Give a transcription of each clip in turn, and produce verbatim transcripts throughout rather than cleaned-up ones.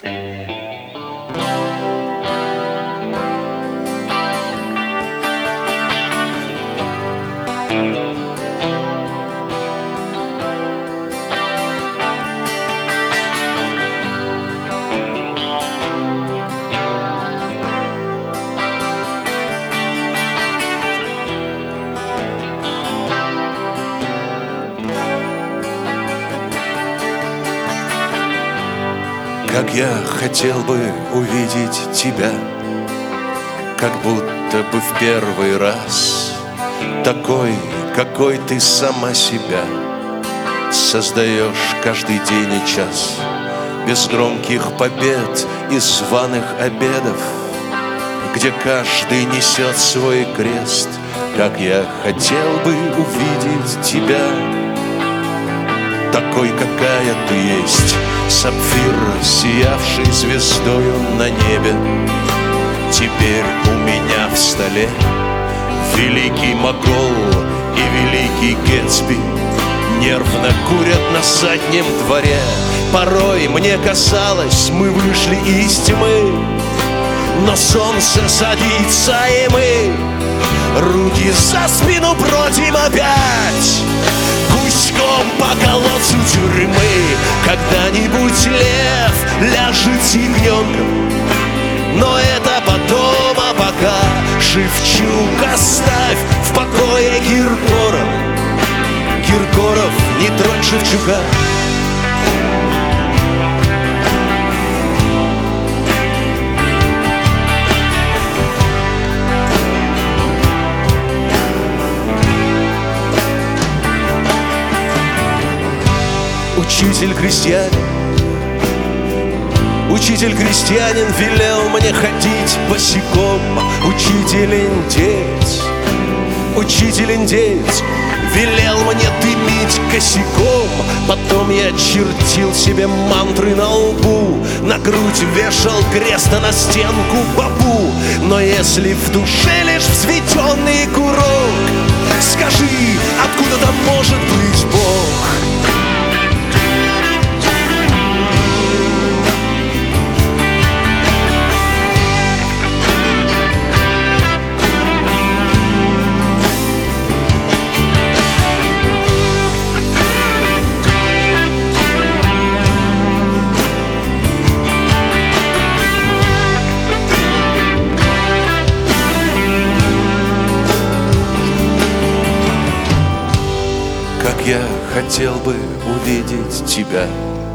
Как я хотел бы увидеть тебя, как будто бы в первый раз, такой, какой ты сама себя создаешь каждый день и час, без громких побед и званых обедов, где каждый несет свой крест. Как я хотел бы увидеть тебя, такой, какая ты есть, сапфир, сиявший звездою на небе. Теперь у меня в столе великий Могол и великий Гэтсби нервно курят на заднем дворе. Порой мне казалось, мы вышли из тьмы, но солнце садится, и мы руки за спину бродим опять гуськом по колодцу тюрьмы. Когда-нибудь лев ляжет ягненком, но это потом, а пока Шевчук оставь в покое Киркоров. Киркоров, не тронь Шевчука. Учитель-крестьянин, учитель-крестьянин велел мне ходить босиком. Учитель-индеец, учитель-индеец велел мне дымить косяком. Потом я чертил себе мантры на лбу, на грудь вешал крест, а на стенку бабу. Но если в душе лишь взведенный курок, скажи, откуда там может быть Бог? Я хотел бы увидеть тебя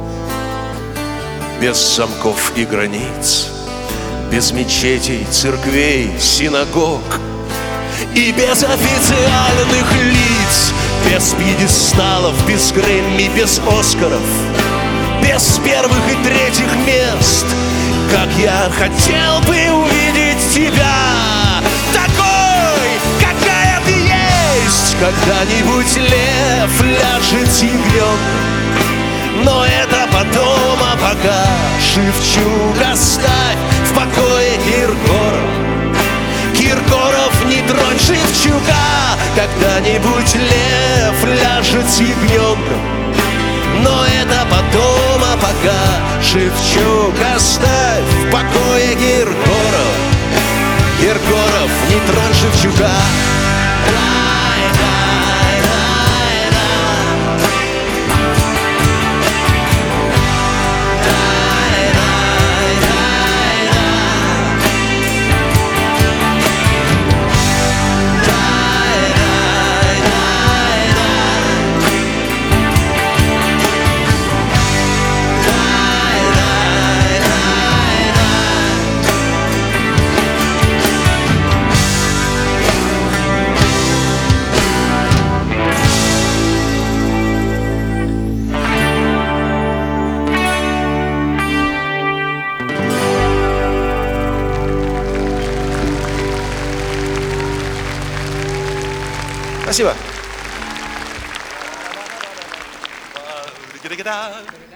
без замков и границ, без мечетей, церквей, синагог и без официальных лиц, без пьедесталов, без Грэмми, без Оскаров, без первых и третьих мест. Как я хотел бы увидеть тебя такой, какая ты есть. Когда-нибудь лев ляжет ягненком, но это потом, а пока Шевчук оставь в покое Киркоров. Киркоров, не тронь Шевчука. Когда-нибудь лев ляжет с ягненком, но это потом, а пока Шевчук оставь в покое Киркоров. Киркоров, не тронь Шевчука. Спасибо.